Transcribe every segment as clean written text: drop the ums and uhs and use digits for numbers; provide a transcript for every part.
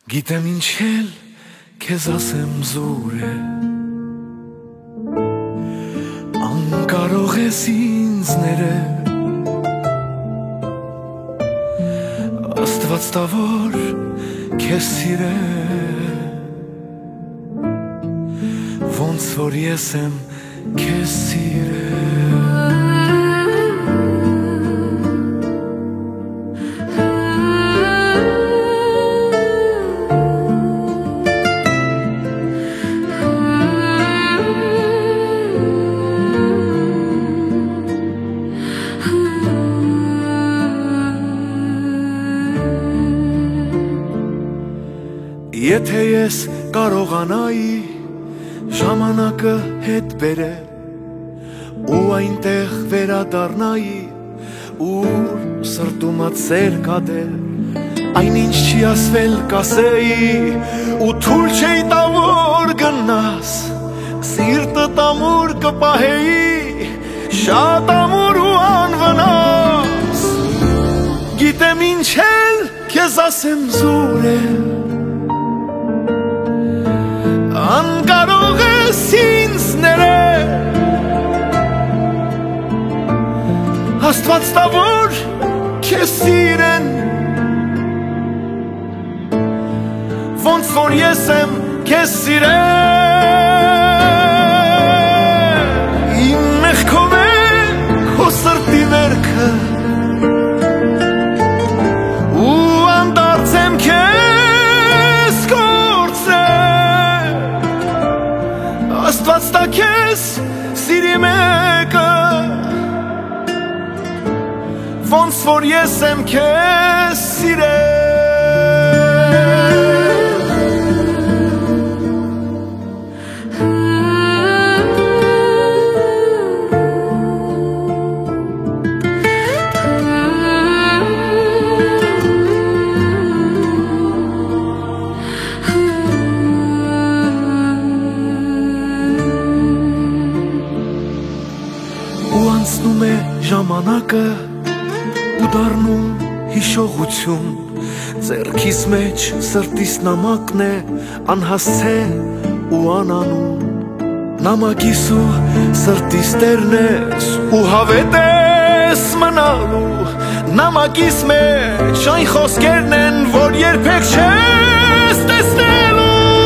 Գիտեմ ինչ էլ քեզ ասեմ զուր է, անկարող ես ինձ ներել, Աստված տա որ քեզ սիրել, ոնց որ ես եմ քեզ սիրել։ Եթե ես կարողանայի ժամանակը հետ բերել ու այնտեղ վերադառնայի, ուր սրտումդ սեր կադել, այնինչ չի ասվել կասեի ու թույլ չէի տա որ գնաս, սիրտդ ամուր կպահեի, շատ ամուր ու անվնաս։ Գիտեմ ինչ էլ քեզ ասեմ զուր է, անկարող ես ինձ ներել, Աստված տա որ քեզ սիրեն, ոնց որ ես եմ քեզ սիրել։ Իմ մեղքով է քո սրտի վերքը, ու անդարձ եմ քեզ կորցրել, Աստված տա քեզ սիրի մեկը, ոնց որ ես եմ քեզ սիրել։ Ու անցնում է ժամանակը ու դառնում հիշողություն, ձեռքիս մեջ սրտիս նամակն է անհասցե ու անանուն, նամակիս ու սրտիս տերն ես ու հավետ ես մնալու, նամակիս մեջ այն խոսքերն են որ երբեք չես տեսնելու։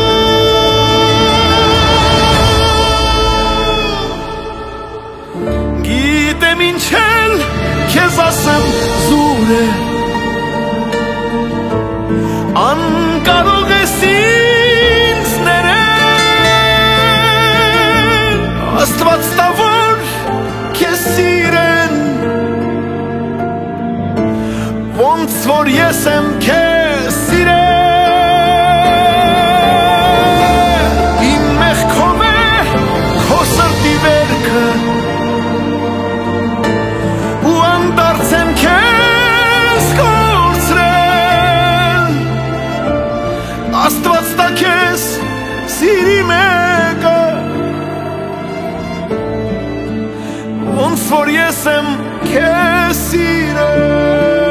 Գիտեմ ինչ էլ քեզ ասեմ զուր է, անկարող ես ինձ ներել, Աստված տա որ քեզ սիրեն, ոնց որ ես եմ քեզ սիրել։ Իմ մեղքով է քո սրտի վերքը, անդարձ եմ քեզ կորցրել, Աստված տա քեզ սիրի մեկը, ոնց որ ես եմ քեզ սիրել։